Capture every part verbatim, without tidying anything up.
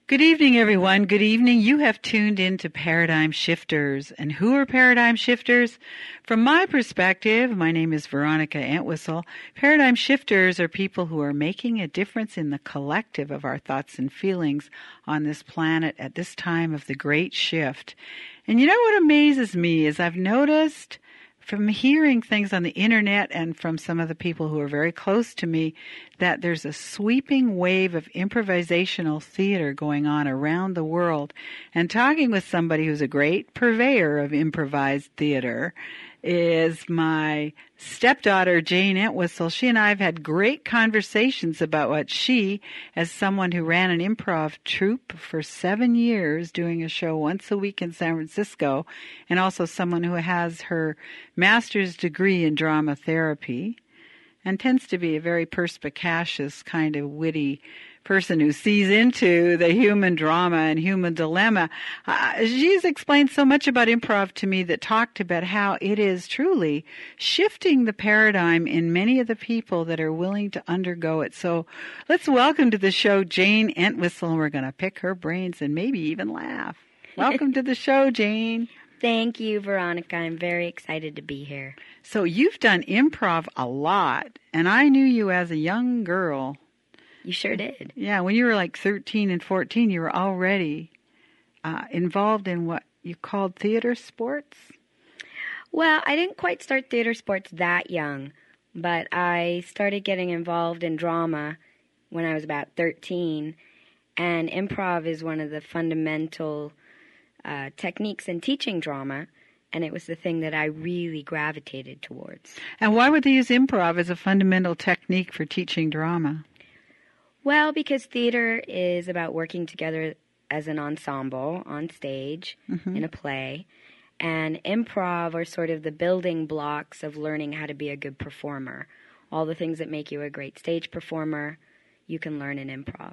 Good evening, everyone. Good evening. You have tuned in to Paradigm Shifters. And who are Paradigm Shifters? From my perspective, my name is Veronica Entwistle. Paradigm Shifters are people who are making a difference in the collective of our thoughts and feelings on this planet at this time of the great shift. And you know what amazes me is I've noticed from hearing things on the internet and from some of the people who are very close to me that there's a sweeping wave of improvisational theater going on around the world. And talking with somebody who's a great purveyor of improvised theater is my stepdaughter, Jane Entwistle. She and I have had great conversations about what she, as someone who ran an improv troupe for seven years, doing a show once a week in San Francisco, and also someone who has her master's degree in drama therapy, and tends to be a very perspicacious, kind of witty person who sees into the human drama and human dilemma. Uh, she's explained so much about improv to me that talked about how it is truly shifting the paradigm in many of the people that are willing to undergo it. So let's welcome to the show Jane Entwistle, and we're going to pick her brains and maybe even laugh. Welcome to the show, Jane. Thank you, Veronica. I'm very excited to be here. So you've done improv a lot, and I knew you as a young girl. You sure did. Yeah, when you were like thirteen and fourteen, you were already uh, involved in what you called theater sports? Well, I didn't quite start theater sports that young, but I started getting involved in drama when I was about thirteen, and improv is one of the fundamental uh, techniques in teaching drama, and it was the thing that I really gravitated towards. And why would they use improv as a fundamental technique for teaching drama? Well, because theater is about working together as an ensemble on stage, mm-hmm. in a play, and improv are sort of the building blocks of learning how to be a good performer. All the things that make you a great stage performer, you can learn in improv.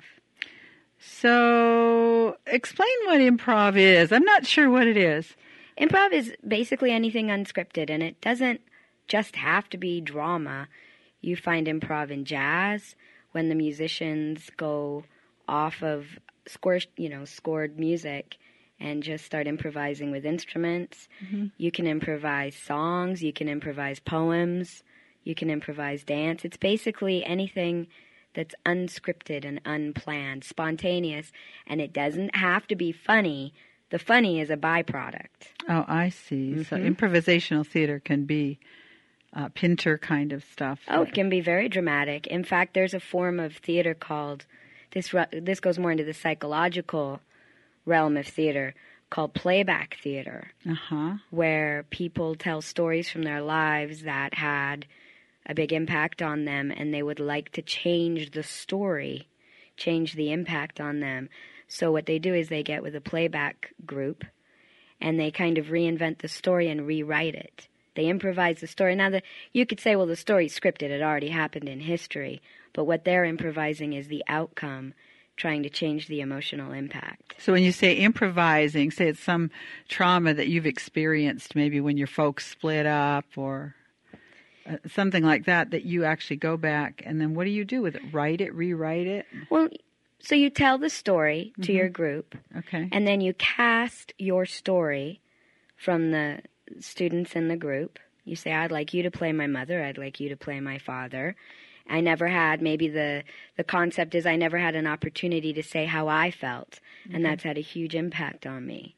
So, explain what improv is. I'm not sure what it is. Improv is basically anything unscripted, and it doesn't just have to be drama. You find improv in jazz, when the musicians go off of score, you know, scored music and just start improvising with instruments. Mm-hmm. You can improvise songs, you can improvise poems, you can improvise dance. It's basically anything that's unscripted and unplanned, spontaneous, and it doesn't have to be funny. The funny is a byproduct. Oh, I see. Mm-hmm. So improvisational theater can be Uh, Pinter kind of stuff. Oh, it can be very dramatic. In fact, there's a form of theater called, this this goes more into the psychological realm of theater, called playback theater, uh-huh. where people tell stories from their lives that had a big impact on them, and they would like to change the story, change the impact on them. So what they do is they get with a playback group, and they kind of reinvent the story and rewrite it. They improvise the story. Now, the, you could say, well, the story's scripted. It already happened in history. But what they're improvising is the outcome, trying to change the emotional impact. So when you say improvising, say it's some trauma that you've experienced, maybe when your folks split up or uh, something like that, that you actually go back, and then what do you do with it? Write it, rewrite it? Well, so you tell the story to mm-hmm. your group. Okay. And then you cast your story from the students in the group. You say, I'd like you to play my mother, I'd like you to play my father. I never had, maybe the, the concept is I never had an opportunity to say how I felt, mm-hmm. and that's had a huge impact on me.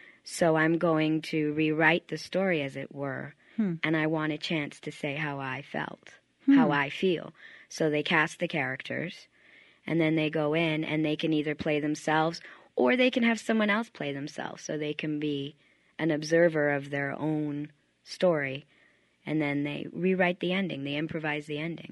So I'm going to rewrite the story, as it were, hmm. and I want a chance to say how I felt, hmm. how I feel. So they cast the characters, and then they go in, and they can either play themselves, or they can have someone else play themselves, so they can be an observer of their own story, and then they rewrite the ending. They improvise the ending.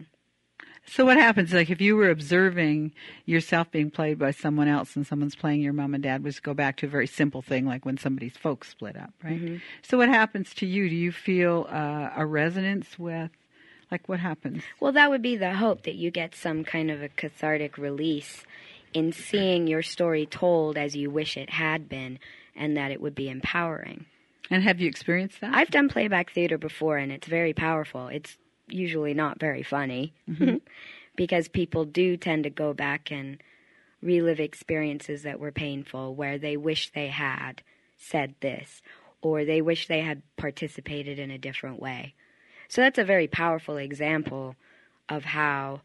So what happens, like if you were observing yourself being played by someone else and someone's playing your mom and dad, was go back to a very simple thing like when somebody's folks split up, right? Mm-hmm. So what happens to you? Do you feel uh, a resonance with, like what happens? Well, that would be the hope, that you get some kind of a cathartic release in seeing your story told as you wish it had been, and that it would be empowering. And have you experienced that? I've done playback theater before, and it's very powerful. It's usually not very funny, mm-hmm. because people do tend to go back and relive experiences that were painful, where they wish they had said this, or they wish they had participated in a different way. So that's a very powerful example of how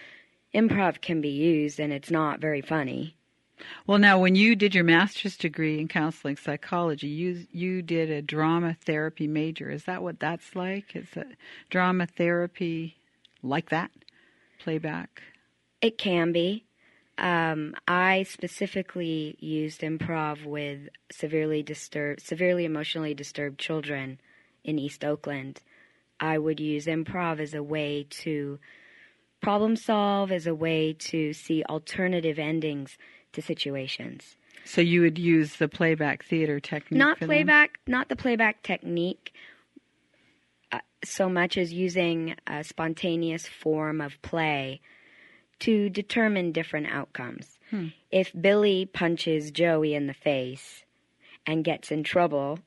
improv can be used, and it's not very funny. Well, now, when you did your master's degree in counseling psychology, you you did a drama therapy major. Is that what that's like? Is it drama therapy like that? Playback? It can be. Um, I specifically used improv with severely disturbed, severely emotionally disturbed children in East Oakland. I would use improv as a way to problem solve, as a way to see alternative endings to situations. So you would use the playback theater technique? Not for playback, them? Not the playback technique, uh, so much as using a spontaneous form of play to determine different outcomes. Hmm. If Billy punches Joey in the face and gets in trouble,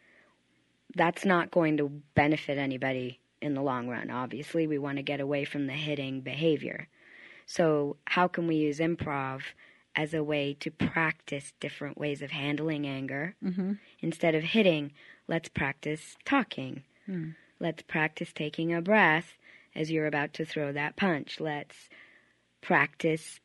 that's not going to benefit anybody in the long run. Obviously, we want to get away from the hitting behavior. So how can we use improv as a way to practice different ways of handling anger? Mm-hmm. Instead of hitting, let's practice talking. Mm. Let's practice taking a breath as you're about to throw that punch. Let's practice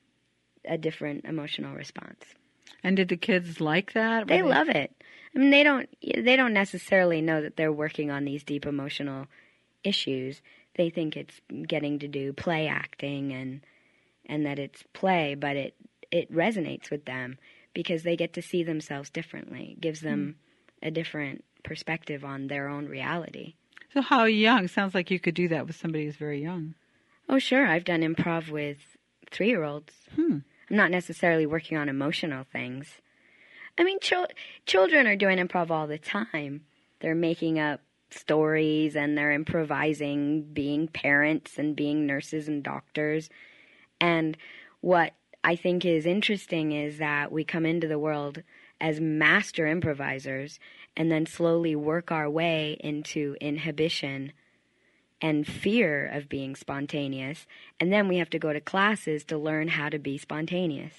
a different emotional response. And did the kids like that? They, they love it. I mean, they don't they don't necessarily know that they're working on these deep emotional issues. They think it's getting to do play acting and and that it's play, but it it resonates with them because they get to see themselves differently. It gives them mm. a different perspective on their own reality. So how young? Sounds like you could do that with somebody who's very young. Oh, sure. I've done improv with three-year-olds. Hmm. I'm not necessarily working on emotional things. I mean, chil- children are doing improv all the time. They're making up stories and they're improvising being parents and being nurses and doctors. And what I think is interesting is that we come into the world as master improvisers and then slowly work our way into inhibition and fear of being spontaneous, and then we have to go to classes to learn how to be spontaneous.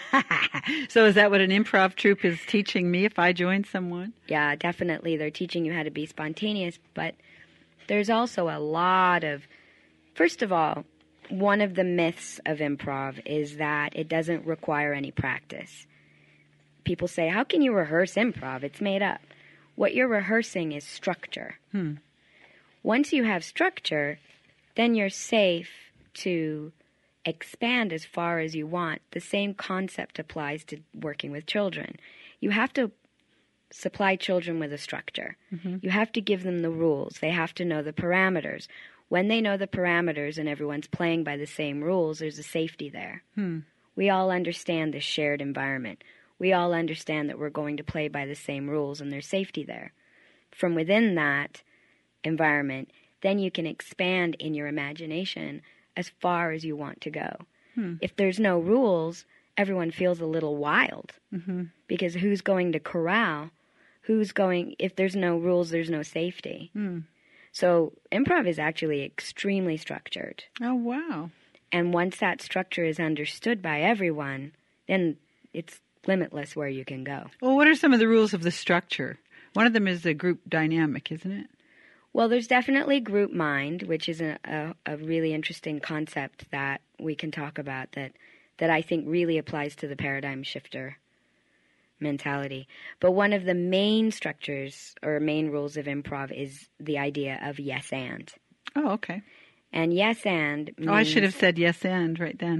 So is that what an improv troupe is teaching me if I join someone? Yeah, definitely. They're teaching you how to be spontaneous, but there's also a lot of... First of all, one of the myths of improv is that it doesn't require any practice. People say, how can you rehearse improv? It's made up. What you're rehearsing is structure. Hmm. Once you have structure, then you're safe to expand as far as you want. The same concept applies to working with children. You have to supply children with a structure. Mm-hmm. You have to give them the rules. They have to know the parameters. When they know the parameters and everyone's playing by the same rules, there's a safety there. Hmm. We all understand this shared environment. We all understand that we're going to play by the same rules and there's safety there. From within that environment, then you can expand in your imagination as far as you want to go. Hmm. If there's no rules, everyone feels a little wild mm-hmm. because who's going to corral? Who's going, if there's no rules, there's no safety. Hmm. So improv is actually extremely structured. Oh, wow. And once that structure is understood by everyone, then it's limitless where you can go. Well, what are some of the rules of the structure? One of them is the group dynamic, isn't it? Well, there's definitely group mind, which is a, a, a really interesting concept that we can talk about that, that I think really applies to the paradigm shifter mentality. But one of the main structures or main rules of improv is the idea of yes and. Oh, okay. And yes and means... Oh, I should have said yes and right then.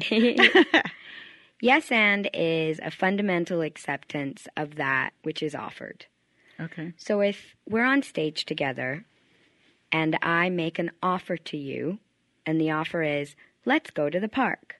Yes and is a fundamental acceptance of that which is offered. Okay. So if we're on stage together... and I make an offer to you, and the offer is, let's go to the park.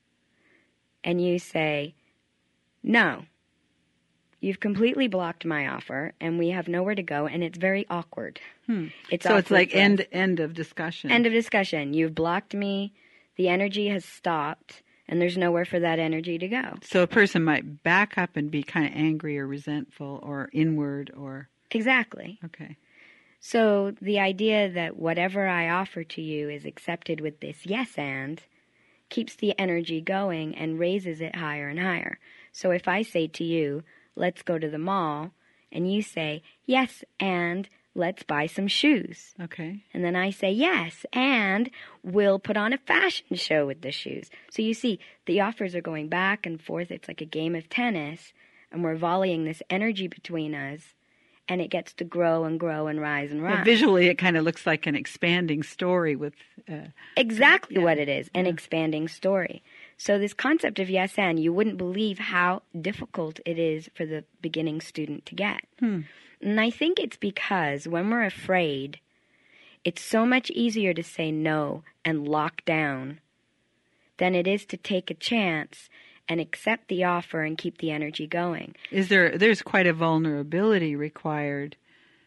And you say, no, you've completely blocked my offer, and we have nowhere to go, and it's very awkward. Hmm. It's so it's like end end of discussion. End of discussion. You've blocked me, the energy has stopped, and there's nowhere for that energy to go. So a person might back up and be kind of angry or resentful or inward or... Exactly. Okay. So the idea that whatever I offer to you is accepted with this yes and keeps the energy going and raises it higher and higher. So if I say to you, let's go to the mall, and you say, yes, and let's buy some shoes. Okay. And then I say, yes, and we'll put on a fashion show with the shoes. So you see, the offers are going back and forth. It's like a game of tennis, and we're volleying this energy between us, and it gets to grow and grow and rise and rise. Yeah, visually, it kind of looks like an expanding story with... Uh, exactly yeah. what it is, an yeah. expanding story. So this concept of yes and, you wouldn't believe how difficult it is for the beginning student to get. Hmm. And I think it's because when we're afraid, it's so much easier to say no and lock down than it is to take a chance and accept the offer and keep the energy going. Is there, there's quite a vulnerability required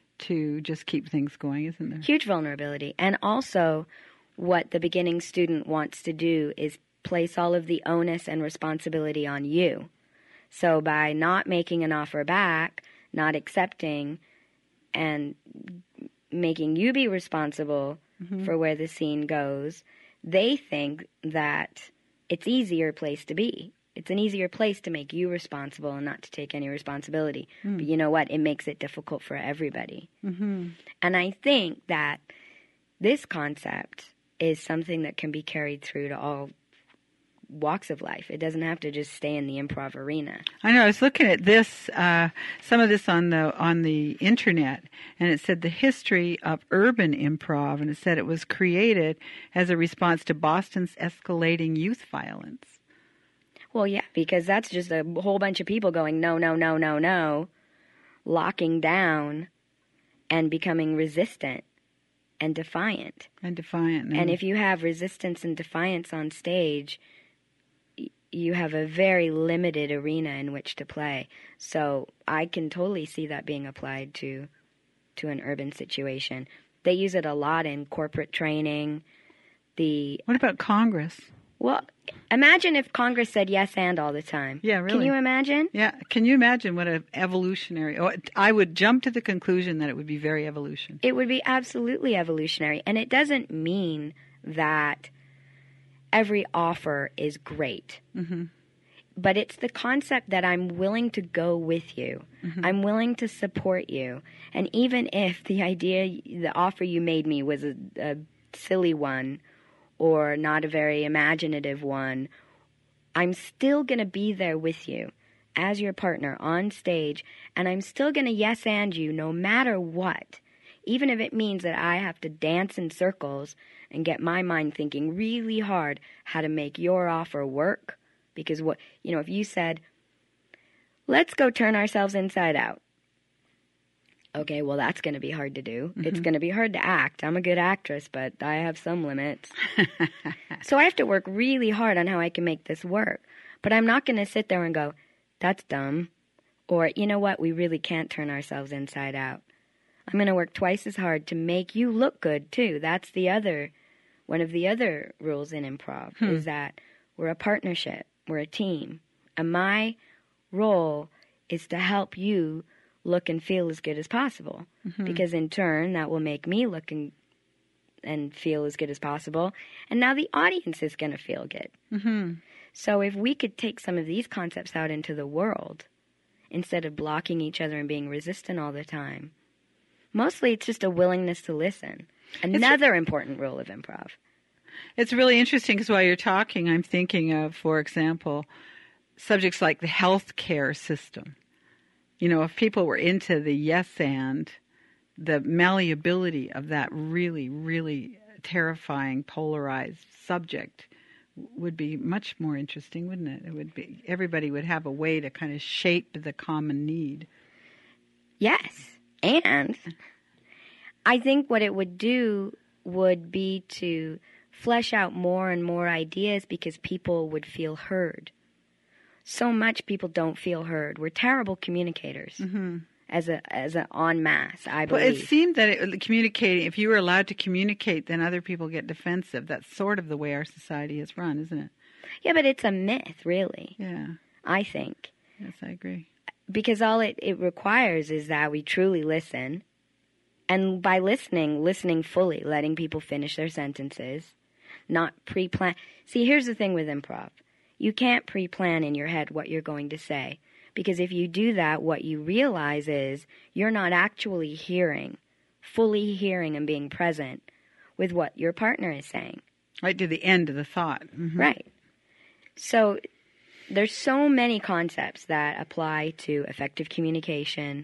to just keep things going, isn't there? Huge vulnerability. And also, what the beginning student wants to do is place all of the onus and responsibility on you. So by not making an offer back, not accepting, and making you be responsible mm-hmm. for where the scene goes, they think that it's easier place to be. It's an easier place to make you responsible and not to take any responsibility. Mm. But you know what? It makes it difficult for everybody. Mm-hmm. And I think that this concept is something that can be carried through to all walks of life. It doesn't have to just stay in the improv arena. I know. I was looking at this, uh, some of this on the on the internet, and it said the history of urban improv, and it said it was created as a response to Boston's escalating youth violence. Well, yeah, because that's just a whole bunch of people going, no, no, no, no, no, locking down and becoming resistant and defiant. And defiant. And if you have resistance and defiance on stage, you have a very limited arena in which to play. So I can totally see that being applied to to an urban situation. They use it a lot in corporate training. The What about Congress? Well, imagine if Congress said yes and all the time. Yeah, really. Can you imagine? Yeah. Can you imagine what an evolutionary... Oh, I would jump to the conclusion that it would be very evolution. It would be absolutely evolutionary. And it doesn't mean that every offer is great. Mm-hmm. But it's the concept that I'm willing to go with you. Mm-hmm. I'm willing to support you. And even if the idea, the offer you made me was a, a silly one, or not a very imaginative one, I'm still going to be there with you as your partner on stage, and I'm still going to yes and you no matter what, even if it means that I have to dance in circles and get my mind thinking really hard how to make your offer work. Because, what you know, if you said, let's go turn ourselves inside out. Okay, well, that's going to be hard to do. Mm-hmm. It's going to be hard to act. I'm a good actress, but I have some limits. So I have to work really hard on how I can make this work. But I'm not going to sit there and go, that's dumb. Or, you know what, we really can't turn ourselves inside out. I'm going to work twice as hard to make you look good, too. That's the other, one of the other rules in improv, hmm. is that we're a partnership. We're a team. And my role is to help you look and feel as good as possible. Mm-hmm. Because in turn, that will make me look and, and feel as good as possible. And now the audience is going to feel good. Mm-hmm. So if we could take some of these concepts out into the world, instead of blocking each other and being resistant all the time, mostly it's just a willingness to listen. Another it's, important rule of improv. It's really interesting because while you're talking, I'm thinking of, for example, subjects like the healthcare system. You know, if people were into the yes and, the malleability of that really, really terrifying, polarized subject would be much more interesting, wouldn't it? It would be, everybody would have a way to kind of shape the common need. Yes. And I think what it would do would be to flesh out more and more ideas because people would feel heard. So much people don't feel heard. We're terrible communicators mm-hmm. as a as an en masse, I believe. Well, it seemed that it, communicating, if you were allowed to communicate, then other people get defensive. That's sort of the way our society is run, isn't it? Yeah, but it's a myth, really. Yeah. I think. Yes, I agree. Because all it, it requires is that we truly listen. And by listening, listening fully, letting people finish their sentences, not pre-plan. See, here's the thing with improv. You can't pre-plan in your head what you're going to say. Because if you do that, what you realize is you're not actually hearing, fully hearing and being present with what your partner is saying. Right to the end of the thought. Mm-hmm. Right. So there's so many concepts that apply to effective communication.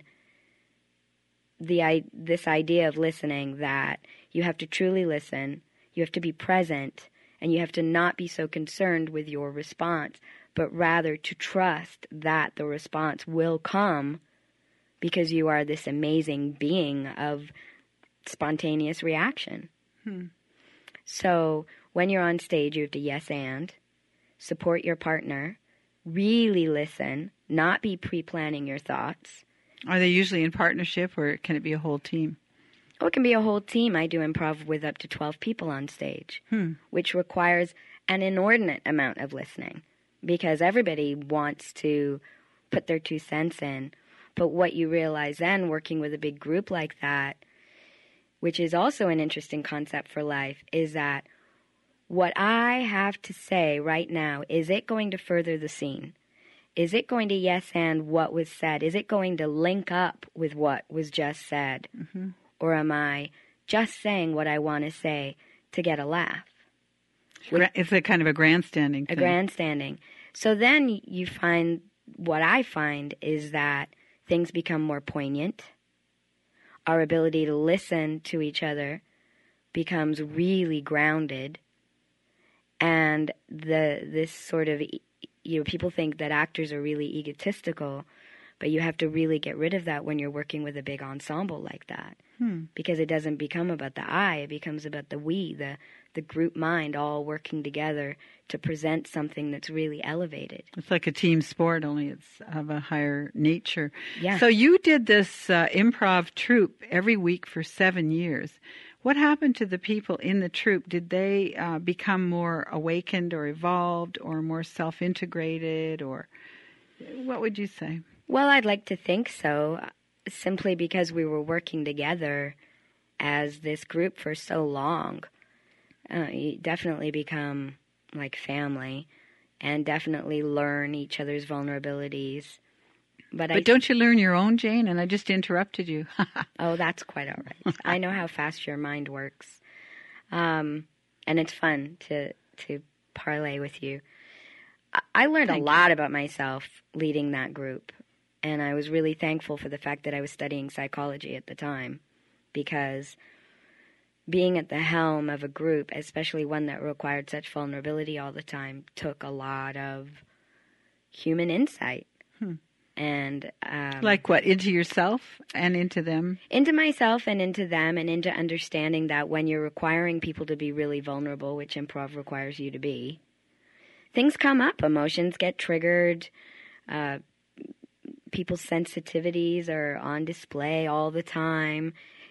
The this idea of listening, that you have to truly listen, you have to be present, and you have to not be so concerned with your response, but rather to trust that the response will come because you are this amazing being of spontaneous reaction. Hmm. So when you're on stage, you have to yes and, support your partner, really listen, not be pre-planning your thoughts. Are they usually in partnership, or can it be a whole team? Oh, it can be a whole team. I do improv with up to twelve people on stage, hmm. which requires an inordinate amount of listening because everybody wants to put their two cents in. But what you realize then, working with a big group like that, which is also an interesting concept for life, is that what I have to say right now, is it going to further the scene? Is it going to yes and what was said? Is it going to link up with what was just said? Mm-hmm. Or am I just saying what I want to say to get a laugh? With it's a kind of a grandstanding a thing. grandstanding. So then you find, what I find is that things become more poignant. Our ability to listen to each other becomes really grounded. And the this sort of, you know, people think that actors are really egotistical, but you have to really get rid of that when you're working with a big ensemble like that. Hmm. Because it doesn't become about the I, it becomes about the we, the, the group mind all working together to present something that's really elevated. It's like a team sport, only it's of a higher nature. Yeah. So you did this uh, improv troupe every week for seven years. What happened to the people in the troupe? Did they uh, become more awakened or evolved or more self-integrated, or what would you say? Well, I'd like to think so, simply because we were working together as this group for so long. Uh, you definitely become like family and definitely learn each other's vulnerabilities. But, but I, don't you learn your own, Jane? And I just interrupted you. Oh, that's quite all right. I know how fast your mind works. Um, and it's fun to, to parlay with you. I, I learned Thank a lot you. about myself leading that group. And I was really thankful for the fact that I was studying psychology at the time, because being at the helm of a group, especially one that required such vulnerability all the time, took a lot of human insight. Hmm. And um, Like what? Into yourself and into them? Into myself and into them, and into understanding that when you're requiring people to be really vulnerable, which improv requires you to be, things come up. Emotions get triggered. Uh, people's sensitivities are on display all the time.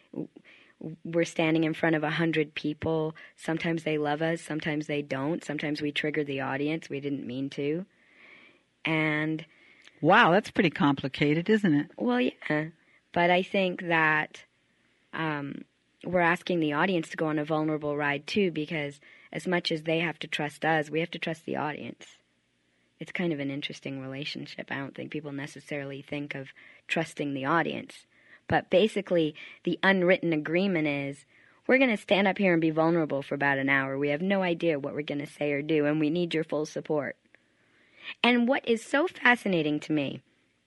We're standing in front of a hundred people. Sometimes they love us. Sometimes they don't. Sometimes we trigger the audience. We didn't mean to. And... Wow, that's pretty complicated, isn't it? Well, yeah. But I think that um, we're asking the audience to go on a vulnerable ride, too, because as much as they have to trust us, we have to trust the audience. It's kind of an interesting relationship. I don't think people necessarily think of trusting the audience. But basically, the unwritten agreement is, we're going to stand up here and be vulnerable for about an hour. We have no idea what we're going to say or do, and we need your full support. And what is so fascinating to me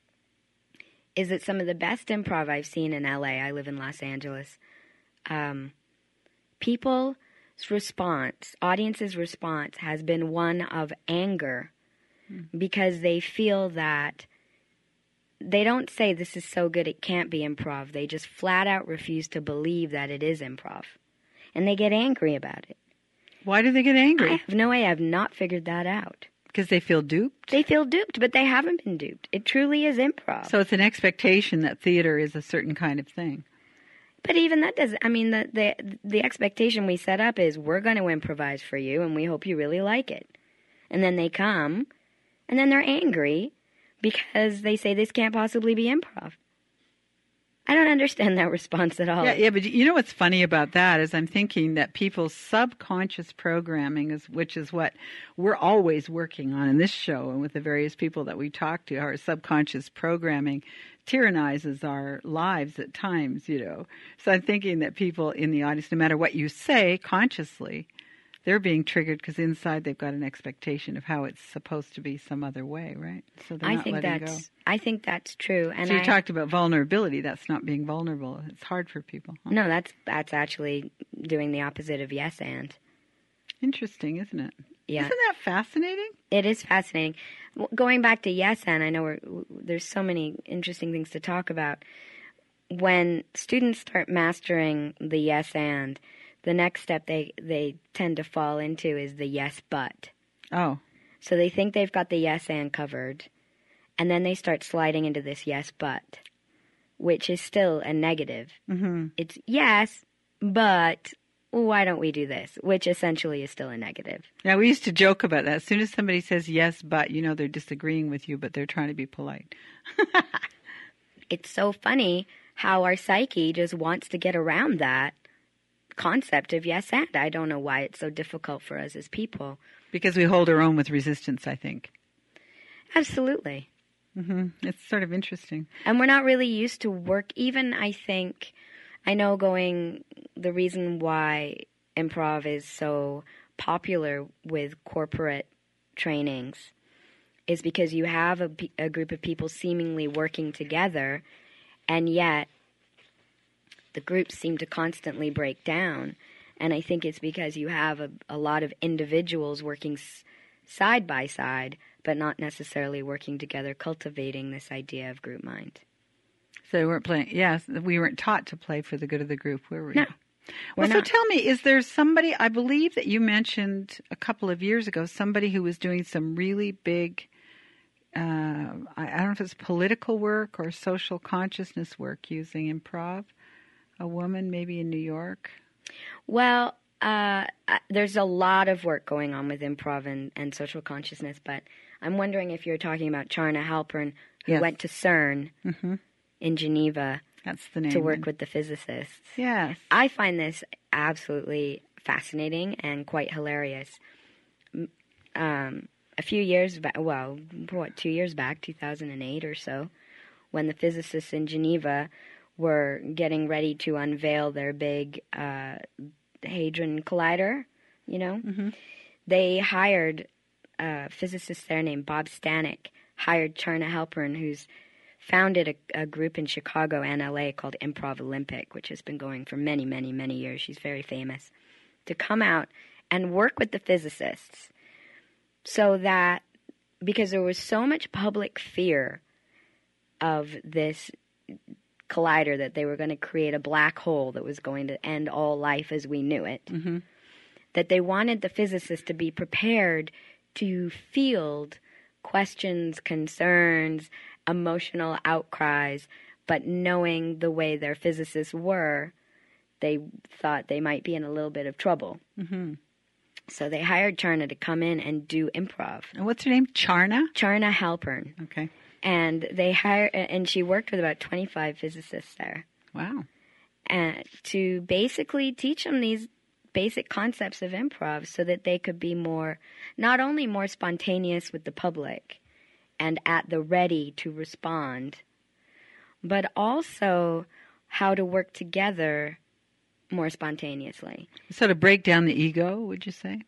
is that some of the best improv I've seen in L A, I live in Los Angeles, um, people's response, audience's response has been one of anger mm. because they feel that they don't say this is so good it can't be improv. They just flat out refuse to believe that it is improv. And they get angry about it. Why do they get angry? I have no way. I have not figured that out. Because they feel duped? They feel duped, but they haven't been duped. It truly is improv. So it's an expectation that theater is a certain kind of thing. But even that doesn't, I mean, the, the, the expectation we set up is we're going to improvise for you, and we hope you really like it. And then they come, and then they're angry because they say this can't possibly be improv. I don't understand that response at all. Yeah, yeah, but you know what's funny about that is I'm thinking that people's subconscious programming is, which is what we're always working on in this show and with the various people that we talk to, our subconscious programming tyrannizes our lives at times, you know. So I'm thinking that people in the audience, no matter what you say consciously, they're being triggered because inside they've got an expectation of how it's supposed to be some other way, right? So they're I not think letting that's go. I think that's true. And So you I, talked about vulnerability. That's not being vulnerable. It's hard for people. Huh? No, that's that's actually doing the opposite of yes and. Interesting, isn't it? Yeah. Isn't that fascinating? It is fascinating. W- Going back to yes and, I know we're, w- there's so many interesting things to talk about. When students start mastering the yes and, the next step they, they tend to fall into is the yes but. Oh. So they think they've got the yes and covered, and then they start sliding into this yes but, which is still a negative. Mm-hmm. It's yes, but why don't we do this? Which essentially is still a negative. Yeah, we used to joke about that. As soon as somebody says yes, but, you know, they're disagreeing with you, but they're trying to be polite. It's so funny how our psyche just wants to get around that concept of yes and. I don't know why it's so difficult for us as people. Because we hold our own with resistance, I think. Absolutely. Mm-hmm. It's sort of interesting. And we're not really used to work. Even, I think, I know going, the reason why improv is so popular with corporate trainings is because you have a, a group of people seemingly working together, and yet the groups seem to constantly break down. And I think it's because you have a, a lot of individuals working s- side by side, but not necessarily working together, cultivating this idea of group mind. So we weren't playing, yes, we weren't taught to play for the good of the group, were we? No. Well, We're so not. tell me, is there somebody, I believe that you mentioned a couple of years ago, somebody who was doing some really big, uh, I, I don't know if it's political work or social consciousness work using improv, a woman maybe in New York? Well, uh, uh, there's a lot of work going on with improv and, and social consciousness, but I'm wondering if you're talking about Charna Halpern, who Yes. went to CERN Mm-hmm. in Geneva That's the name. to work then. with the physicists. Yes. I find this absolutely fascinating and quite hilarious. M- Um, a few years back, well, what, two years back, two thousand eight or so, when the physicists in Geneva were getting ready to unveil their big uh, Hadron Collider, you know, Mm-hmm. they hired a physicist there named Bob Stanek, hired Charna Halpern, who's founded a, a group in Chicago and L A called Improv Olympic, which has been going for many, many, many years. She's very famous, to come out and work with the physicists so that, because there was so much public fear of this collider that they were going to create a black hole that was going to end all life as we knew it, Mm-hmm. that they wanted the physicists to be prepared to field questions, concerns, emotional outcries, but knowing the way their physicists were, they thought they might be in a little bit of trouble. Mm-hmm. So they hired Charna to come in and do improv. And what's her name? Charna? Charna Halpern. Okay. And they hired, and she worked with about twenty-five physicists there, Wow. and to basically teach them these basic concepts of improv so that they could be more, not only more spontaneous with the public and at the ready to respond, but also how to work together more spontaneously. So to break down the ego, would you say?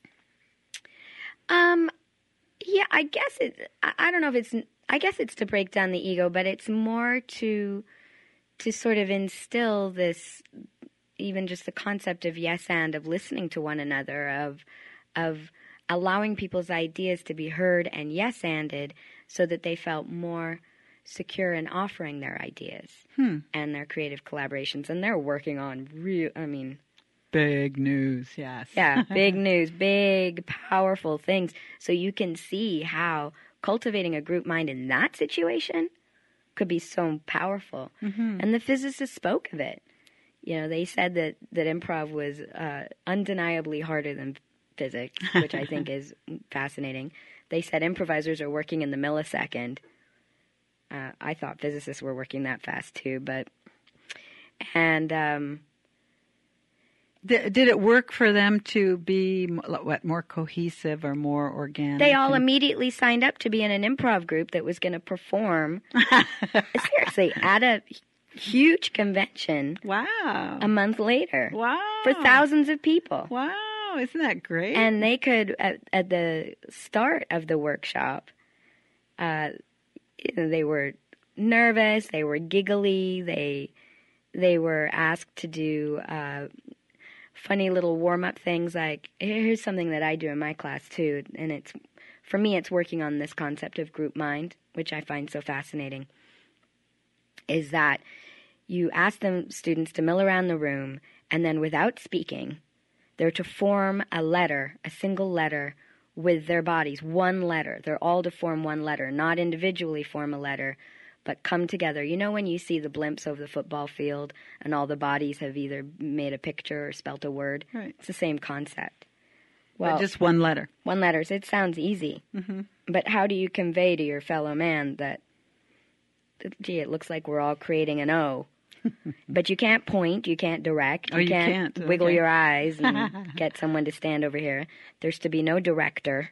Um, yeah, I guess it, I, I don't know if it's, I guess it's to break down the ego, but it's more to, to sort of instill this, even just the concept of yes and, of listening to one another, of, of allowing people's ideas to be heard and yes anded so that they felt more secure in offering their ideas Hmm. and their creative collaborations. And they're working on real, I mean, Big news, yes. yeah, big news, big, powerful things. So you can see how cultivating a group mind in that situation could be so powerful. Mm-hmm. And the physicists spoke of it. You know, they said that, that improv was uh, undeniably harder than physics, which I think is fascinating. They said improvisers are working in the millisecond. Uh, I thought physicists were working that fast too, but And um, did, did it work for them to be what more cohesive or more organic? They all and... immediately signed up to be in an improv group that was going to perform seriously at a huge convention. Wow! A month later. Wow! For thousands of people. Wow! Isn't that great? And they could at, at the start of the workshop, uh, you know, they were nervous. They were giggly. They they were asked to do uh, funny little warm-up things like, here's something that I do in my class too, and it's, for me, it's working on this concept of group mind, which I find so fascinating, is that you ask them, students, to mill around the room, and then without speaking, they're to form a letter, a single letter, with their bodies, one letter. They're all to form one letter, not individually form a letter, but come together. You know when you see the blimps over the football field and all the bodies have either made a picture or spelt a word? Right. It's the same concept. Well, but just one letter. One letter. It sounds easy. Mm-hmm. But how do you convey to your fellow man that, gee, it looks like we're all creating an O? But you can't point, you can't direct, you, oh, you can't, can't. wiggle okay. your eyes and get someone to stand over here. There's to be no director.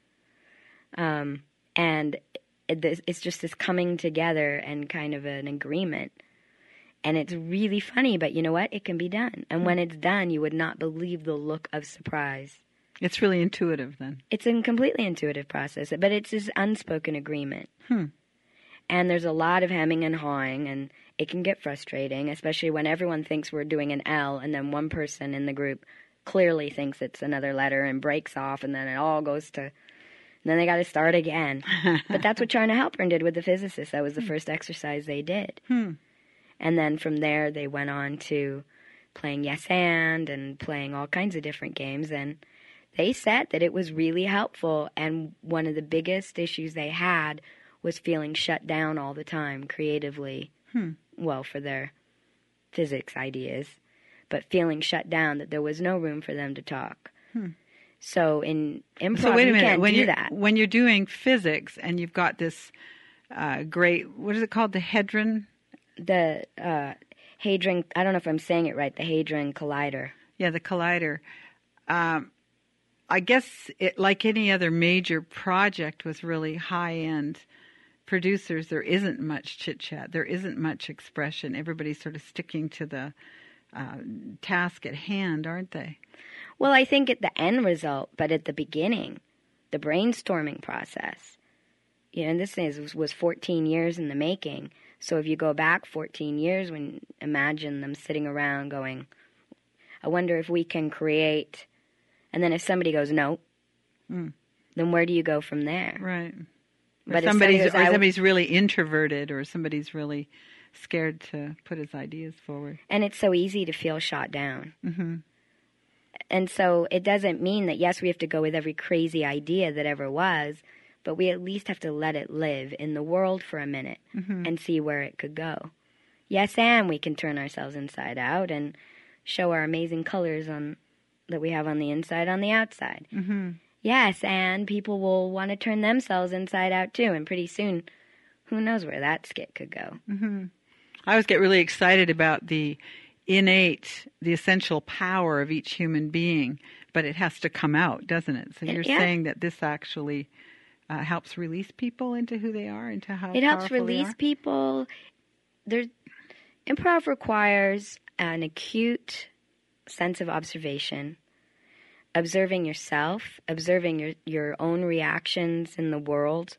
Um, and it, it's just this coming together and kind of an agreement. And it's really funny, but you know what? It can be done. And when it's done, you would not believe the look of surprise. It's really intuitive then. It's a completely intuitive process, but it's this unspoken agreement. Hmm. And there's a lot of hemming and hawing, and it can get frustrating, especially when everyone thinks we're doing an L, and then one person in the group clearly thinks it's another letter and breaks off, and then it all goes to... And then they got to start again. But that's what Charna Halpern did with the physicists. That was the first exercise they did. Hmm. And then from there, they went on to playing Yes and and playing all kinds of different games. And they said that it was really helpful. And one of the biggest issues they had was feeling shut down all the time creatively. Hmm. Well, for their physics ideas. But feeling shut down, that there was no room for them to talk. Hmm. So in improv, so wait a you minute. can't when do you're, that. When you're doing physics and you've got this uh, great, what is it called, the Hadron? The uh, Hadron, I don't know if I'm saying it right, the Hadron Collider. Yeah, the Collider. Um, I guess it, like any other major project with really high-end producers, there isn't much chit-chat. There isn't much expression. Everybody's sort of sticking to the uh, task at hand, aren't they? Well, I think at the end result, but at the beginning, the brainstorming process, you know, and this is, was fourteen years in the making. So if you go back fourteen years, when imagine them sitting around going, I wonder if we can create, and then if somebody goes, no, mm. then where do you go from there? Right. Or But somebody's, if somebody goes, or somebody's really introverted, or somebody's really scared to put his ideas forward. And it's so easy to feel shot down. Mm-hmm. And so it doesn't mean that, yes, we have to go with every crazy idea that ever was, but we at least have to let it live in the world for a minute mm-hmm. and see where it could go. Yes, and we can turn ourselves inside out and show our amazing colors on that we have on the inside on the outside. Mm-hmm. Yes, and people will want to turn themselves inside out too, and pretty soon, who knows where that skit could go. Mm-hmm. I always get really excited about the innate, the essential power of each human being, but it has to come out, doesn't it? So you're yeah. saying that this actually uh, helps release people into who they are, into how it helps powerful release they are? people. There's, improv requires an acute sense of observation, observing yourself, observing your, your own reactions in the world,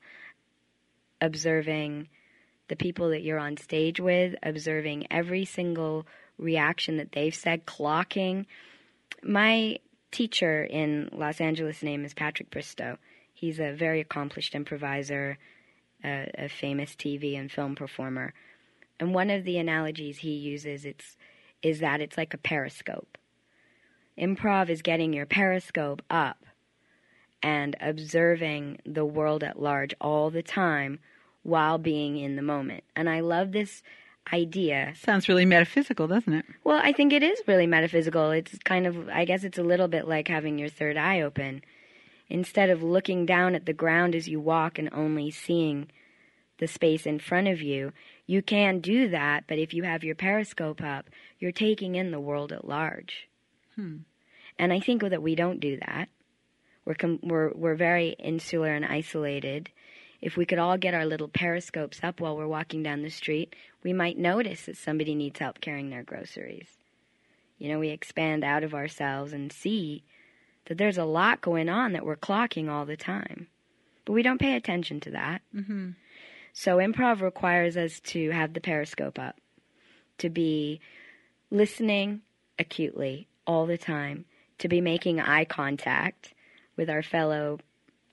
observing the people that you're on stage with, observing every single reaction that they've said, clocking. My teacher in Los Angeles' name is Patrick Bristow. He's a very accomplished improviser, a, a famous T V and film performer. And one of the analogies he uses it's, is that it's like a periscope. Improv is getting your periscope up and observing the world at large all the time while being in the moment. And I love this idea. Sounds really metaphysical, doesn't it? Well, I think it is really metaphysical. It's kind of, I guess it's a little bit like having your third eye open. Instead of looking down at the ground as you walk and only seeing the space in front of you, You can do that, but if you have your periscope up, you're taking in the world at large. Hmm. And I think that we don't do that. We're, com- we're, we're very insular and isolated. If we could all get our little periscopes up while we're walking down the street, we might notice that somebody needs help carrying their groceries. You know, we expand out of ourselves and see that there's a lot going on that we're clocking all the time. But we don't pay attention to that. Mm-hmm. So improv requires us to have the periscope up, to be listening acutely all the time, to be making eye contact with our fellow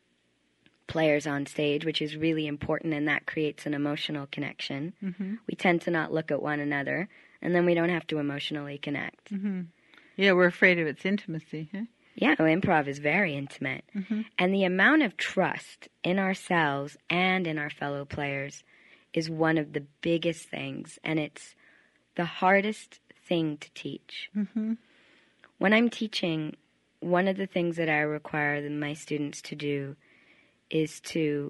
players on stage, which is really important, and that creates an emotional connection. Mm-hmm. We tend to not look at one another, and then we don't have to emotionally connect. Mm-hmm. Yeah, we're afraid of its intimacy. Huh? Yeah, well, improv is very intimate. Mm-hmm. And the amount of trust in ourselves and in our fellow players is one of the biggest things, and it's the hardest thing to teach. Mm-hmm. When I'm teaching, one of the things that I require my students to do is to,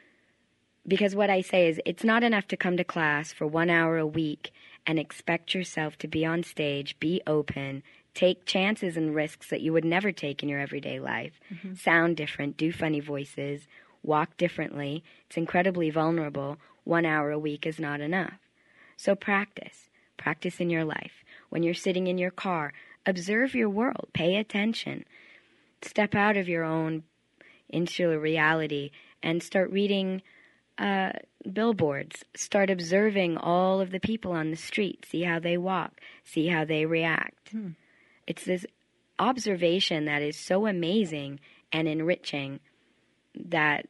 because what I say is it's not enough to come to class for one hour a week and expect yourself to be on stage, be open, take chances and risks that you would never take in your everyday life, mm-hmm. sound different, do funny voices, walk differently. It's incredibly vulnerable. One hour a week is not enough. So practice. Practice in your life. When you're sitting in your car, observe your world. Pay attention. Step out of your own insular reality and start reading uh, billboards. Start observing all of the people on the street. See how they walk. See how they react. Hmm. It's this observation that is so amazing and enriching that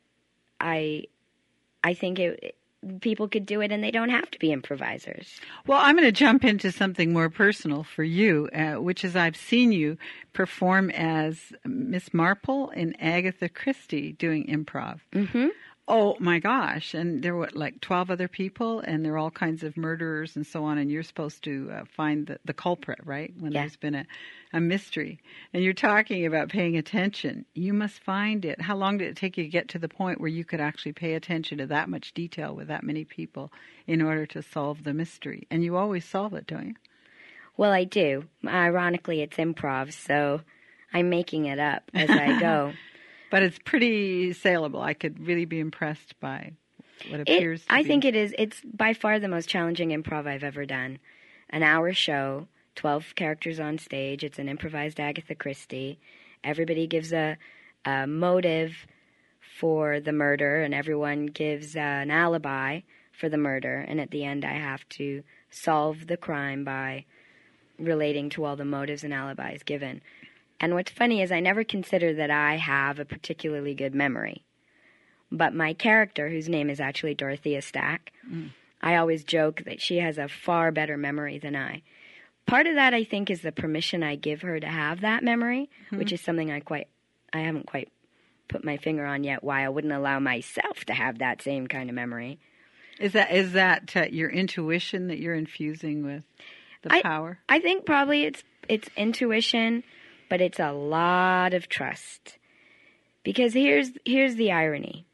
I I think it, people could do it and they don't have to be improvisers. Well, I'm going to jump into something more personal for you, uh, which is I've seen you perform as Miss Marple in Agatha Christie doing improv. Mm-hmm. Oh, my gosh. And there were like twelve other people, and there are all kinds of murderers and so on, and you're supposed to uh, find the, the culprit, right, when yeah. there's been a, a mystery. And you're talking about paying attention. You must find it. How long did it take you to get to the point where you could actually pay attention to that much detail with that many people in order to solve the mystery? And you always solve it, don't you? Well, I do. Ironically, it's improv, so I'm making it up as I go. But it's pretty saleable. I could really be impressed by what appears it, to I be. think it is. It's by far the most challenging improv I've ever done. An hour show, twelve characters on stage. It's an improvised Agatha Christie. Everybody gives a, a motive for the murder, and everyone gives uh, an alibi for the murder. And at the end, I have to solve the crime by relating to all the motives and alibis given. And what's funny is I never consider that I have a particularly good memory. But my character, whose name is actually Dorothea Stack, mm. I always joke that she has a far better memory than I. Part of that, I think, is the permission I give her to have that memory, mm-hmm. which is something I quite, I haven't quite put my finger on yet, why I wouldn't allow myself to have that same kind of memory. Is that is that uh, your intuition that you're infusing with the I, power? I think probably it's it's intuition. But it's a lot of trust. Because here's here's the irony.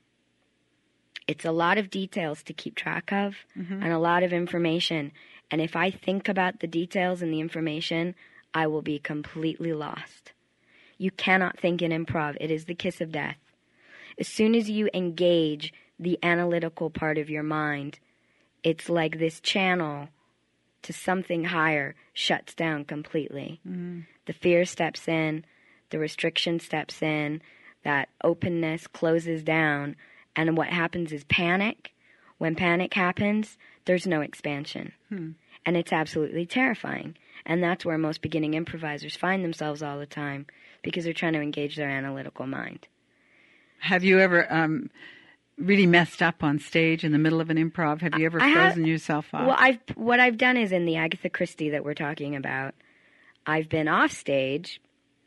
It's a lot of details to keep track of, mm-hmm. and a lot of information. And if I think about the details and the information, I will be completely lost. You cannot think in improv. It is the kiss of death. As soon as you engage the analytical part of your mind, it's like this channel to something higher shuts down completely. Mm-hmm. The fear steps in, the restriction steps in, that openness closes down, and what happens is panic. When panic happens, there's no expansion. Hmm. And it's absolutely terrifying. And that's where most beginning improvisers find themselves all the time, because they're trying to engage their analytical mind. Have you ever um, really messed up on stage in the middle of an improv? Have you ever I frozen have, yourself off? Well, I've, what I've done is in the Agatha Christie that we're talking about, I've been off stage,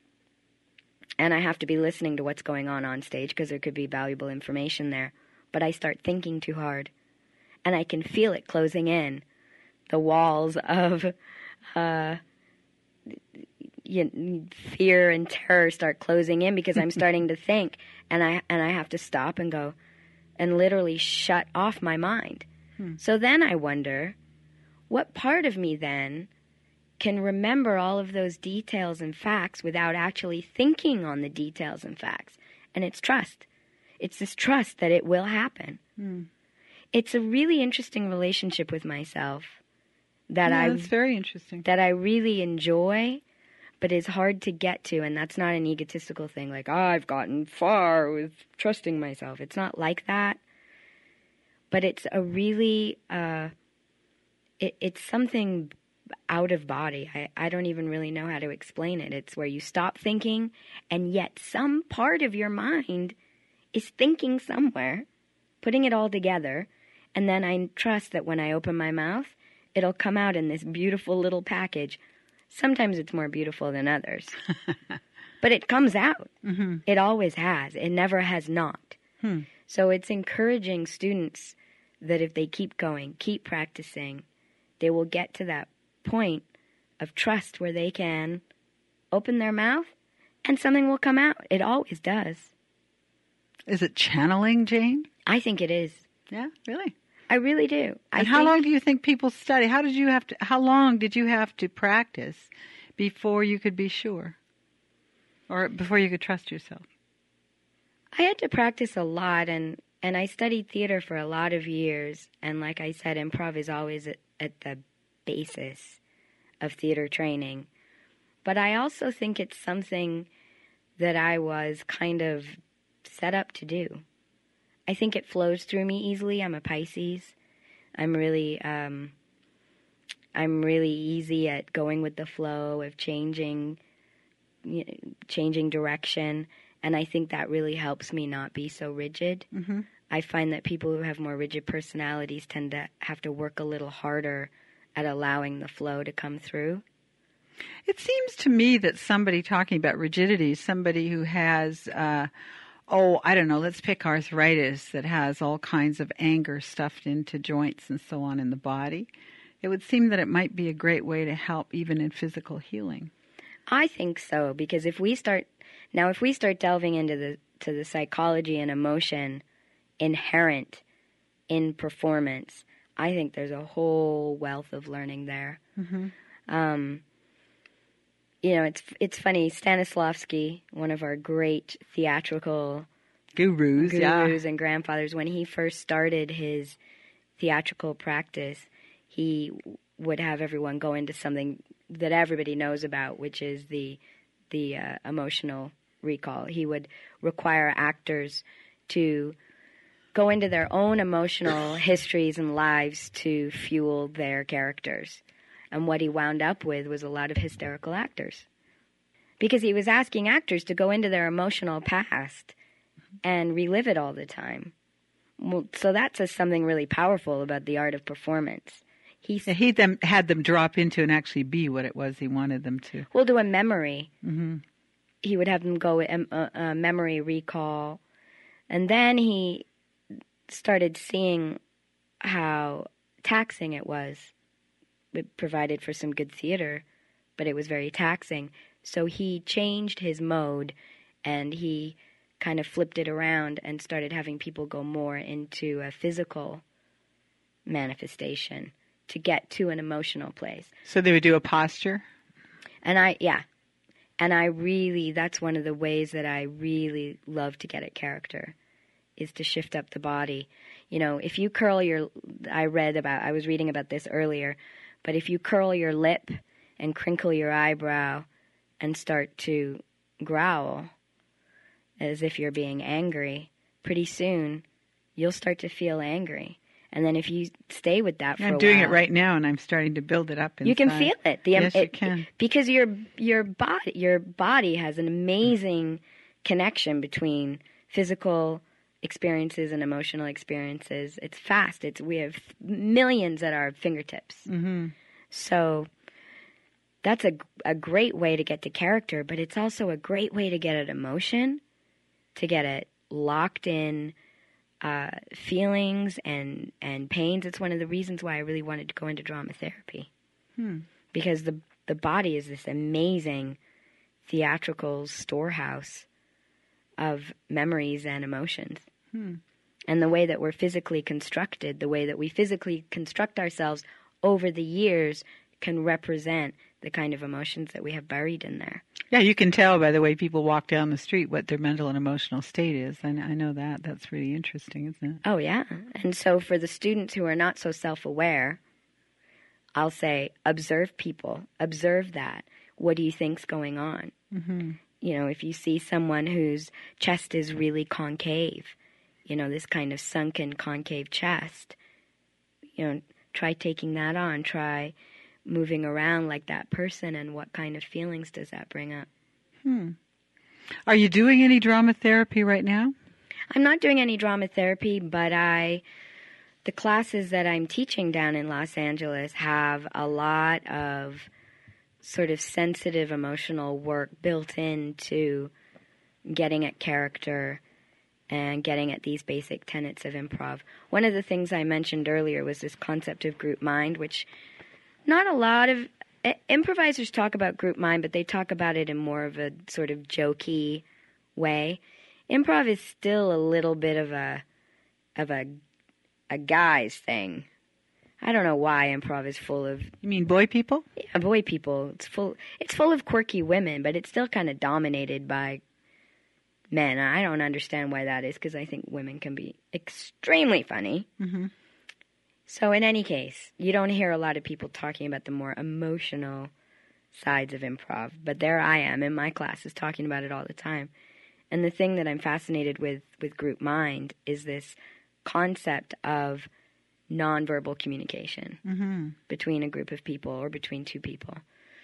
and I have to be listening to what's going on on stage because there could be valuable information there. But I start thinking too hard, and I can feel it closing in. The walls of uh, you know, fear and terror start closing in because I'm starting to think, and I and I have to stop and go and literally shut off my mind. Hmm. So then I wonder, what part of me then can remember all of those details and facts without actually thinking on the details and facts? And it's trust. It's this trust that it will happen. Hmm. It's a really interesting relationship with myself that yeah, I that's very interesting. That I really enjoy, but is hard to get to. And that's not an egotistical thing, like, oh, I've gotten far with trusting myself. It's not like that. But it's a really, uh, it, it's something out of body. I, I don't even really know how to explain it. It's where you stop thinking, and yet some part of your mind is thinking somewhere, putting it all together, and then I trust that when I open my mouth, it'll come out in this beautiful little package. Sometimes it's more beautiful than others. But it comes out. Mm-hmm. It always has. It never has not. Hmm. So it's encouraging students that if they keep going, keep practicing, they will get to that point of trust where they can open their mouth and something will come out. It always does. Is it channeling, Jane? I think it is. Yeah, really? I really do. I and how think, long do you think people study? How did you have to? How long did you have to practice before you could be sure, or before you could trust yourself? I had to practice a lot, and, and I studied theater for a lot of years. And like I said, improv is always at, at the basis of theater training. But I also think it's something that I was kind of set up to do. I think it flows through me easily. I'm a Pisces. I'm really, um, I'm really easy at going with the flow of changing, you know, changing direction, and I think that really helps me not be so rigid. Mm-hmm. I find that people who have more rigid personalities tend to have to work a little harder at allowing the flow to come through. It seems to me that somebody talking about rigidity, somebody who has uh, oh, I don't know, let's pick arthritis that has all kinds of anger stuffed into joints and so on in the body. It would seem that it might be a great way to help even in physical healing. I think so, because if we start, now if we start delving into the to the psychology and emotion inherent in performance, I think there's a whole wealth of learning there. Mm-hmm. Um, you know, it's it's funny, Stanislavski, one of our great theatrical gurus, gurus yeah. and grandfathers, when he first started his theatrical practice, he would have everyone go into something that everybody knows about, which is the the uh, emotional recall. He would require actors to go into their own emotional histories and lives to fuel their characters. And what he wound up with was a lot of hysterical actors. Because he was asking actors to go into their emotional past and relive it all the time. Well, so that says something really powerful about the art of performance. He, yeah, he them, had them drop into and actually be what it was he wanted them to. We'll do a memory. Mm-hmm. He would have them go a, a, a memory recall. And then he started seeing how taxing it was. It provided for some good theater, but it was very taxing. So he changed his mode, and he kind of flipped it around and started having people go more into a physical manifestation to get to an emotional place. So they would do a posture? And I, yeah. And I really, that's one of the ways that I really love to get at character, is to shift up the body. You know, if you curl your, I read about, I was reading about this earlier, but if you curl your lip and crinkle your eyebrow and start to growl as if you're being angry, pretty soon you'll start to feel angry. And then if you stay with that for I'm a while... I'm doing it right now, and I'm starting to build it up inside. You can feel it. The, yes, it, you can. Because your your body your body has an amazing connection between physical experiences and emotional experiences. It's fast. It's we have millions at our fingertips. Mm-hmm. So that's a, a great way to get to character, but it's also a great way to get at emotion, to get at locked in uh, feelings and, and pains. It's one of the reasons why I really wanted to go into drama therapy. Hmm. Because the the body is this amazing theatrical storehouse of memories and emotions. Hmm. And the way that we're physically constructed, the way that we physically construct ourselves over the years can represent the kind of emotions that we have buried in there. Yeah, you can tell by the way people walk down the street what their mental and emotional state is. I, I know that. That's really interesting, isn't it? Oh, yeah. And so for the students who are not so self-aware, I'll say, observe people. Observe that. What do you think's going on? Mm-hmm. You know, if you see someone whose chest is really concave, you know, this kind of sunken concave chest, you know, try taking that on. Try moving around like that person, and what kind of feelings does that bring up? Hmm. Are you doing any drama therapy right now? I'm not doing any drama therapy, but I, the classes that I'm teaching down in Los Angeles have a lot of sort of sensitive emotional work built into getting at character and getting at these basic tenets of improv. One of the things I mentioned earlier was this concept of group mind, which not a lot of uh, improvisers talk about group mind, but they talk about it in more of a sort of jokey way. Improv is still a little bit of a of a a guy's thing. I don't know why improv is full of... You mean boy people? Yeah, boy people. It's full it's full of quirky women, but it's still kind of dominated by men. I don't understand why that is, because I think women can be extremely funny. Mm-hmm. So in any case, you don't hear a lot of people talking about the more emotional sides of improv, but there I am in my classes talking about it all the time. And the thing that I'm fascinated with with group mind is this concept of nonverbal communication mm-hmm. between a group of people or between two people.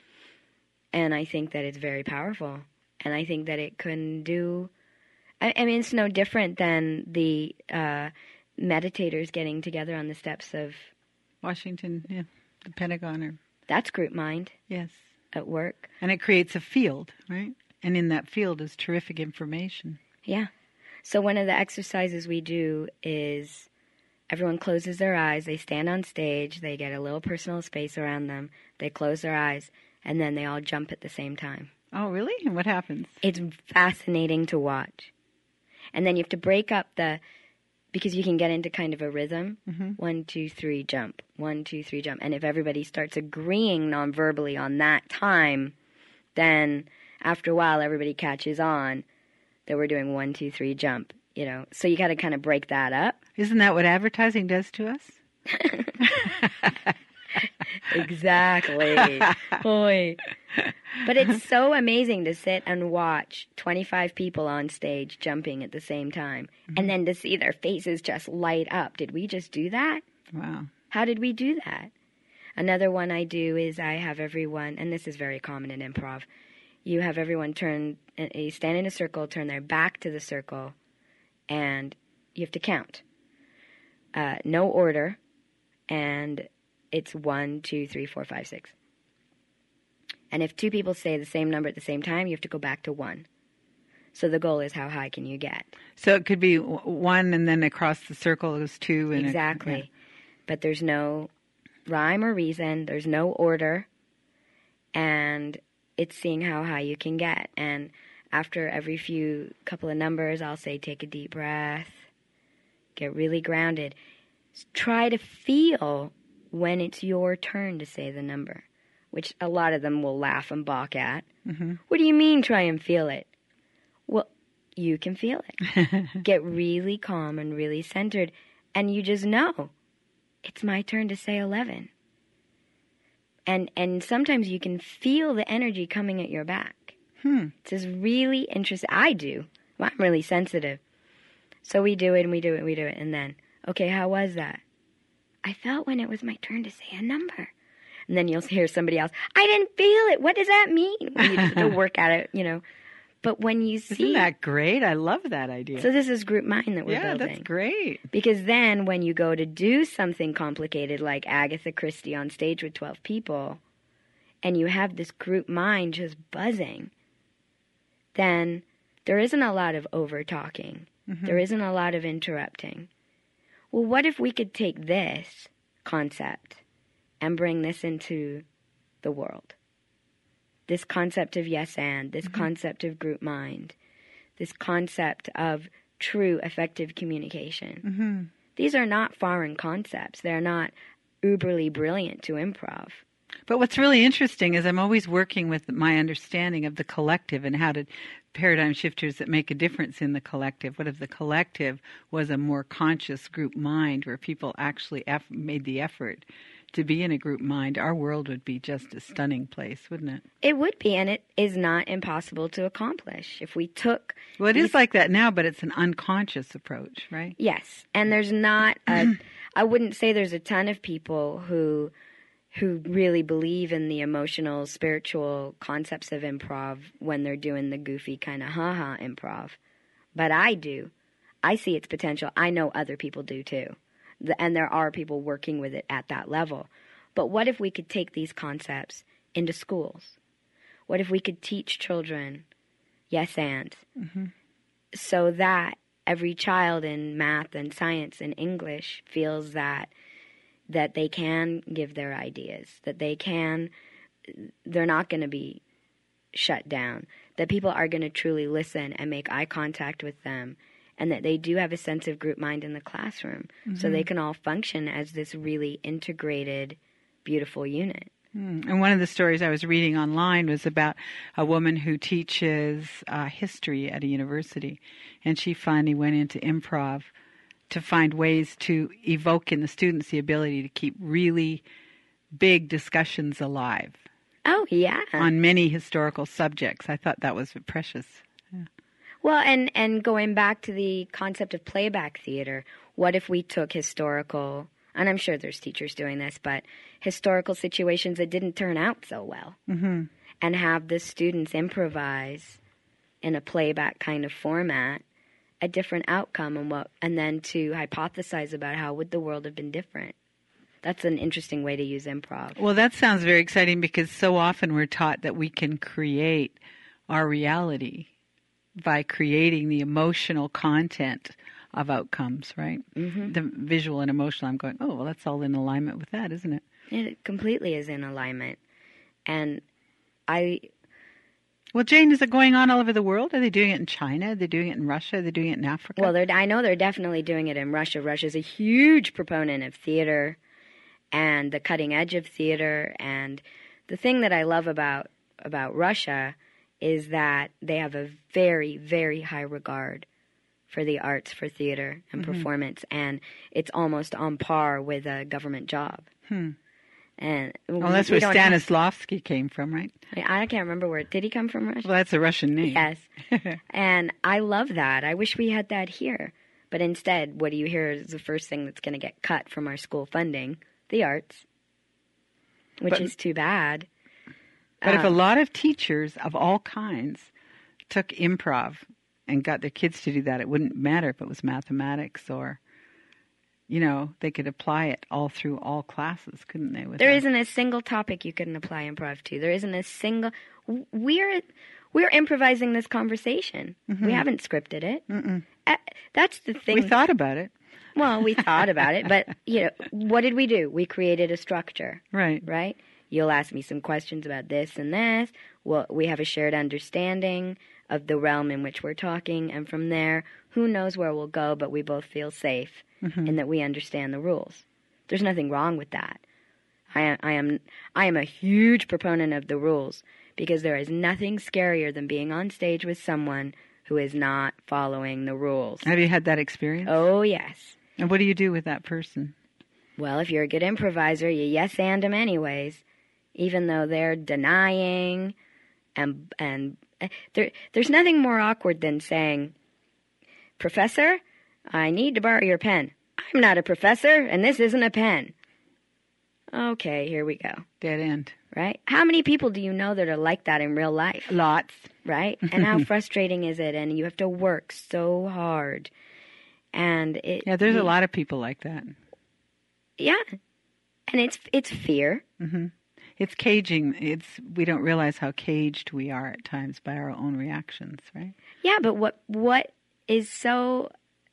And I think that it's very powerful. And I think that it can do... I, I mean, it's no different than the... Uh, meditators getting together on the steps of Washington, yeah, the Pentagon. Or that's group mind. Yes. At work. And it creates a field, right? And in that field is terrific information. Yeah. So one of the exercises we do is everyone closes their eyes, they stand on stage, they get a little personal space around them, they close their eyes, and then they all jump at the same time. Oh, really? And what happens? It's fascinating to watch. And then you have to break up the... Because you can get into kind of a rhythm. Mm-hmm. One, two, three, jump. One, two, three, jump. And if everybody starts agreeing non-verbally on that time, then after a while everybody catches on that we're doing one, two, three, jump. You know, so you got to kind of break that up. Isn't that what advertising does to us? Exactly. Boy. But it's so amazing to sit and watch twenty-five people on stage jumping at the same time, mm-hmm. and then to see their faces just light up. Did we just do that? Wow. How did we do that? Another one I do is I have everyone, and this is very common in improv, you have everyone turn, you stand in a circle, turn their back to the circle, and you have to count. Uh, no order, and it's one, two, three, four, five, six. And if two people say the same number at the same time, you have to go back to one. So the goal is how high can you get? So it could be one, and then across the circle is two. And exactly. A, yeah. But there's no rhyme or reason. There's no order. And it's seeing how high you can get. And after every few couple of numbers, I'll say, take a deep breath. Get really grounded. Try to feel when it's your turn to say the number, which a lot of them will laugh and balk at. Mm-hmm. What do you mean, try and feel it? Well, you can feel it. Get really calm and really centered, and you just know, it's my turn to say eleven. And and sometimes you can feel the energy coming at your back. Hmm. It's this really interesting. I do. Well, I'm really sensitive. So we do it, and we do it, and we do it, and then, okay, how was that? I felt when it was my turn to say a number. And then you'll hear somebody else, I didn't feel it. What does that mean? Well, you just have to work at it, you know. But when you see... Isn't that great? I love that idea. So this is group mind that we're yeah, building. Yeah, that's great. Because then when you go to do something complicated like Agatha Christie on stage with twelve people, and you have this group mind just buzzing, then there isn't a lot of over-talking. Mm-hmm. There isn't a lot of interrupting. Well, what if we could take this concept and bring this into the world? This concept of yes and, this mm-hmm. concept of group mind, this concept of true effective communication. Mm-hmm. These are not foreign concepts. They're not uberly brilliant to improv. But what's really interesting is I'm always working with my understanding of the collective and how to paradigm shifters that make a difference in the collective. What if the collective was a more conscious group mind where people actually eff- made the effort to be in a group mind? Our world would be just a stunning place, wouldn't it? It would be, and it is not impossible to accomplish. If we took... Well, it these... is like that now, but it's an unconscious approach, right? Yes, and there's not a... I wouldn't say there's a ton of people who... who really believe in the emotional, spiritual concepts of improv when they're doing the goofy kind of ha-ha improv. But I do. I see its potential. I know other people do too. The, and there are people working with it at that level. But what if we could take these concepts into schools? What if we could teach children yes and, mm-hmm. so that every child in math and science and English feels that that they can give their ideas, that they can, they're not going to be shut down, that people are going to truly listen and make eye contact with them, and that they do have a sense of group mind in the classroom, mm-hmm. so they can all function as this really integrated, beautiful unit. Mm. And one of the stories I was reading online was about a woman who teaches uh, history at a university, and she finally went into improv to find ways to evoke in the students the ability to keep really big discussions alive. Oh, yeah. On many historical subjects. I thought that was precious. Yeah. Well, and, and going back to the concept of playback theater, what if we took historical, and I'm sure there's teachers doing this, but historical situations that didn't turn out so well, mm-hmm. and have the students improvise in a playback kind of format a different outcome, and what, and then to hypothesize about how would the world have been different. That's an interesting way to use improv. Well, that sounds very exciting because so often we're taught that we can create our reality by creating the emotional content of outcomes, right? Mm-hmm. The visual and emotional. I'm going, oh, well, that's all in alignment with that, isn't it? It completely is in alignment. And I... Well, Jane, is it going on all over the world? Are they doing it in China? Are they doing it in Russia? Are they doing it in Africa? Well, I know they're definitely doing it in Russia. Russia's a huge proponent of theater and the cutting edge of theater. And the thing that I love about about Russia is that they have a very, very high regard for the arts, for theater and mm-hmm. performance. And it's almost on par with a government job. Hmm. And well, that's where Stanislavski have, came from, right? I can't remember where. Did he come from, Russia? Well, that's a Russian name. Yes. And I love that. I wish we had that here. But instead, what do you hear is the first thing that's going to get cut from our school funding? The arts, which but, is too bad. But um, if a Um, lot of teachers of all kinds took improv and got their kids to do that, it wouldn't matter if it was mathematics or... You know, they could apply it all through all classes, couldn't they? There isn't a single topic you couldn't apply improv to. There isn't a single... We're we're improvising this conversation. Mm-hmm. We haven't scripted it. Mm-mm. Uh, that's the thing. We thought about it. Well, we thought about it, but, you know, what did we do? We created a structure. Right. Right? You'll ask me some questions about this and this. Well, we have a shared understanding of the realm in which we're talking, and from there, who knows where we'll go, but we both feel safe. Mm-hmm. And that we understand the rules. There's nothing wrong with that. I, I am I am a huge proponent of the rules because there is nothing scarier than being on stage with someone who is not following the rules. Have you had that experience? Oh, yes. And what do you do with that person? Well, if you're a good improviser, you yes and them anyways, even though they're denying and and there there's nothing more awkward than saying, "Professor, I need to borrow your pen." "I'm not a professor, and this isn't a pen." Okay, here we go. Dead end. Right? How many people do you know that are like that in real life? Lots. Right? And how frustrating is it? And you have to work so hard. And it... Yeah, there's you, a lot of people like that. Yeah. And it's it's fear. Mm-hmm. It's caging. It's we don't realize how caged we are at times by our own reactions, right? Yeah, but what what is so...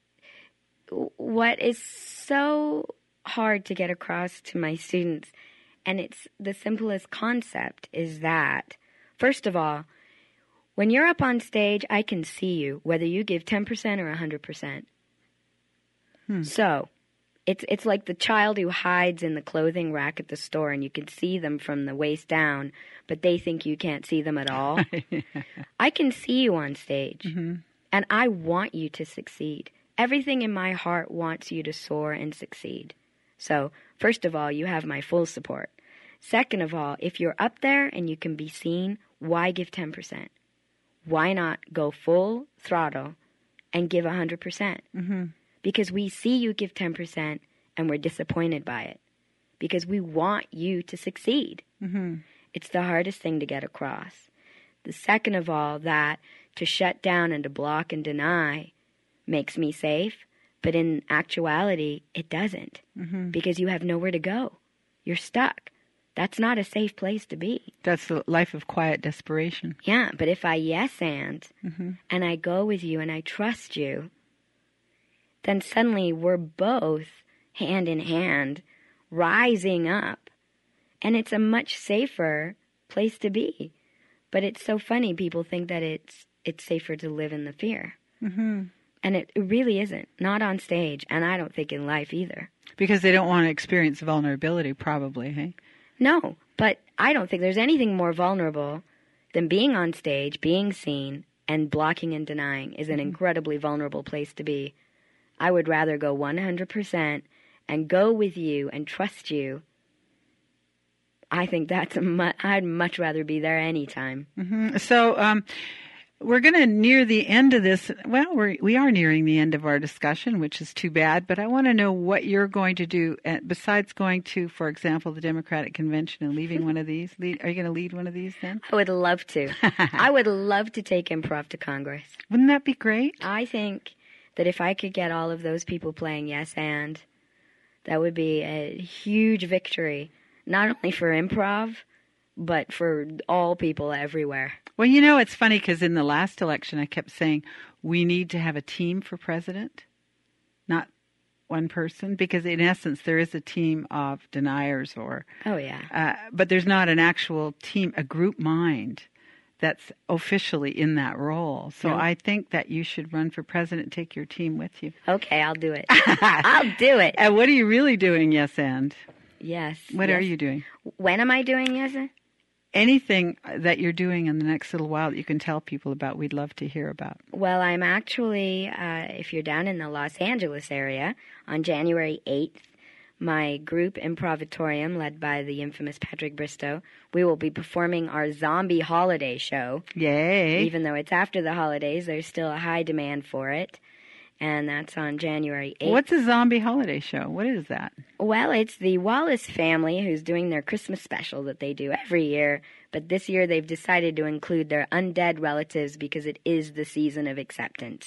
What is so hard to get across to my students, and it's the simplest concept, is that, first of all, When you're up on stage, I can see you, whether you give ten percent or one hundred percent. Hmm. So, it's it's like the child who hides in the clothing rack at the store and you can see them from the waist down, but they think you can't see them at all. I can see you on stage, mm-hmm. and I want you to succeed. Everything in my heart wants you to soar and succeed. So, first of all, you have my full support. Second of all, if you're up there and you can be seen, why give ten percent? Why not go full throttle and give one hundred percent? Mm-hmm. Because we see you give ten percent and we're disappointed by it. Because we want you to succeed. Mm-hmm. It's the hardest thing to get across. The second of all, that to shut down and to block and deny makes me safe, but in actuality, it doesn't. Mm-hmm. Because you have nowhere to go. You're stuck. That's not a safe place to be. That's the life of quiet desperation. Yeah, but if I yes and, mm-hmm. and I go with you and I trust you, then suddenly we're both hand in hand rising up. And it's a much safer place to be. But it's so funny, people think that it's it's safer to live in the fear. Mm-hmm. And it, it really isn't. Not on stage, and I don't think in life either. Because they don't want to experience vulnerability, probably, hey? No, but I don't think there's anything more vulnerable than being on stage, being seen, and blocking and denying is an incredibly vulnerable place to be. I would rather go one hundred percent and go with you and trust you. I think that's a mu- I'd much rather be there anytime. Mm-hmm. So um, we're going to near the end of this. Well, we're, we are nearing the end of our discussion, which is too bad. But I want to know what you're going to do uh, besides going to, for example, the Democratic Convention and leading one of these. Lead, are you going to lead one of these then? I would love to. I would love to take improv to Congress. Wouldn't that be great? I think that if I could get all of those people playing yes and, that would be a huge victory, not only for improv, but for all people everywhere. Well, you know, it's funny because in the last election I kept saying we need to have a team for president, not one person, because in essence there is a team of deniers or... Oh, yeah. Uh, but there's not an actual team, a group mind that's officially in that role. So no. I think that you should run for president and take your team with you. Okay, I'll do it. I'll do it. And what are you really doing, yes and? Yes. What yes. are you doing? When am I doing yes and? Anything that you're doing in the next little while that you can tell people about, we'd love to hear about. Well, I'm actually, uh, if you're down in the Los Angeles area, on January eighth, my group Improvatorium, led by the infamous Patrick Bristow, we will be performing our zombie holiday show. Yay! Even though it's after the holidays, there's still a high demand for it. And that's on January eighth. What's a zombie holiday show? What is that? Well, it's the Wallace family who's doing their Christmas special that they do every year. But this year they've decided to include their undead relatives because it is the season of acceptance.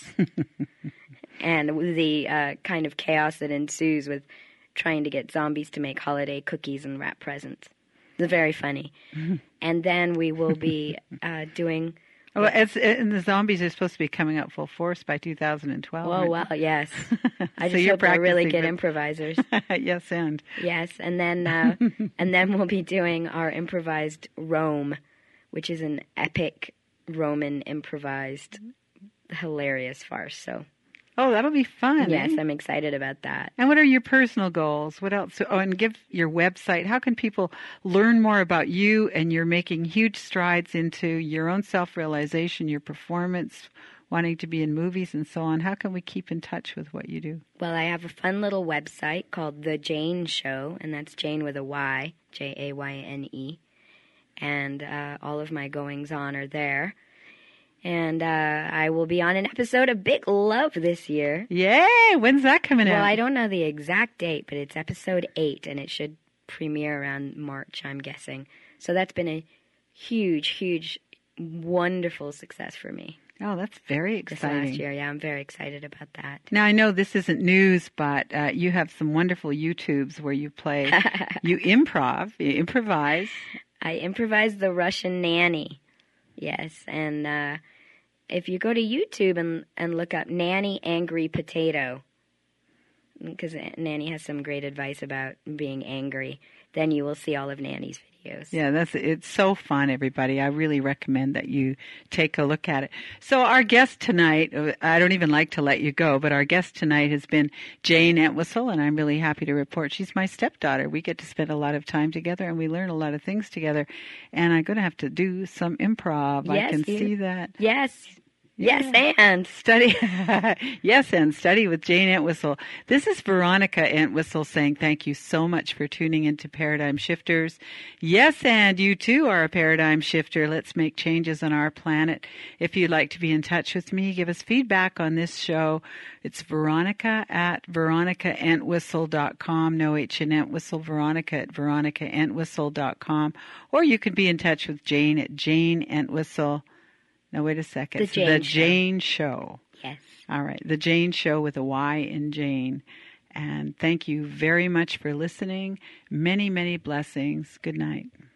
And the uh, kind of chaos that ensues with trying to get zombies to make holiday cookies and wrap presents. It's very funny. And then we will be uh, doing... Well, it's, and the zombies are supposed to be coming out full force by two thousand twelve. Oh, well, yes. I so just hope they're really good but... improvisers. Yes, and. Yes, and then uh, and then we'll be doing our improvised Rome, which is an epic Roman improvised hilarious farce. So. Oh, that'll be fun. Yes, eh? I'm excited about that. And what are your personal goals? What else? Oh, and give your website. How can people learn more about you? And you're making huge strides into your own self-realization, your performance, wanting to be in movies and so on. How can we keep in touch with what you do? Well, I have a fun little website called The Jane Show, and that's Jane with a Y, J A Y N E. And uh, all of my goings-on are there. And uh, I will be on an episode of Big Love this year. Yay! When's that coming well, out? Well, I don't know the exact date, but it's episode eight, and it should premiere around March, I'm guessing. So that's been a huge, huge, wonderful success for me. Oh, that's very exciting. This last year, yeah, I'm very excited about that. Now, I know this isn't news, but uh, you have some wonderful YouTubes where you play, you improv, you improvise. I improvise the Russian nanny. Yes, and uh, if you go to YouTube and, and look up Nanny Angry Potato, because Nanny has some great advice about being angry. Then you will see all of Nanny's videos. Yeah, that's it's so fun, everybody. I really recommend that you take a look at it. So our guest tonight, I don't even like to let you go, but our guest tonight has been Jane Entwistle, and I'm really happy to report she's my stepdaughter. We get to spend a lot of time together, and we learn a lot of things together. And I'm going to have to do some improv. Yes, I can you, see that. Yes. Yeah. Yes, and study. Yes, and study with Jane Entwistle. This is Veronica Entwistle saying thank you so much for tuning into Paradigm Shifters. Yes, and you too are a paradigm shifter. Let's make changes on our planet. If you'd like to be in touch with me, give us feedback on this show. It's Veronica at veronica entwistle dot com. No H in Entwistle. Veronica at veronica entwistle dot com. Or you can be in touch with Jane at Jane Entwistle. Now, wait a second. The Jane, the Show. Jane Show. Yes. All right. The Jane Show with a Y in Jane. And thank you very much for listening. Many, many blessings. Good night.